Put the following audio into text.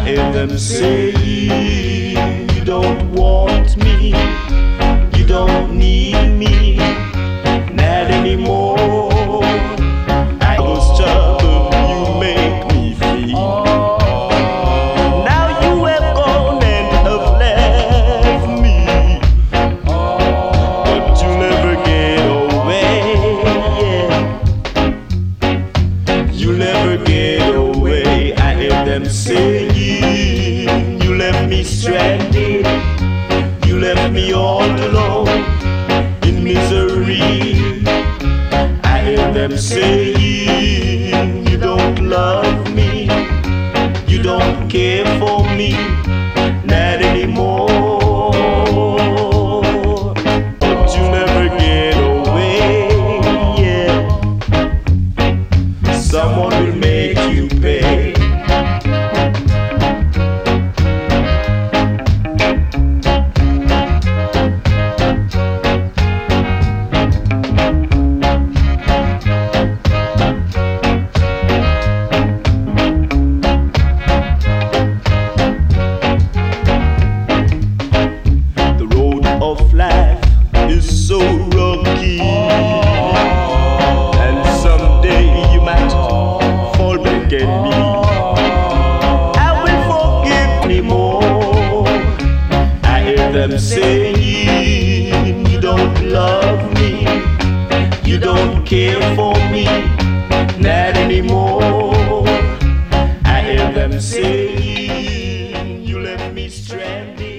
hear them say you don't want me, you don't need me, not anymore. I was trouble you make me feel. Now you have gone and have left me, but you'll never get away. You'll never get away. I hear them saying you left me stranded, you left me all alone in misery. I hear them saying you don't love me, you don't care for me, not anymore. But you never get away, yeah. Someone will make you pay. Of life is so rocky, and someday you might fall back at me. I will forgive anymore. I hear them saying you don't love me, you don't care for me, not anymore. I hear them saying you left me stranded.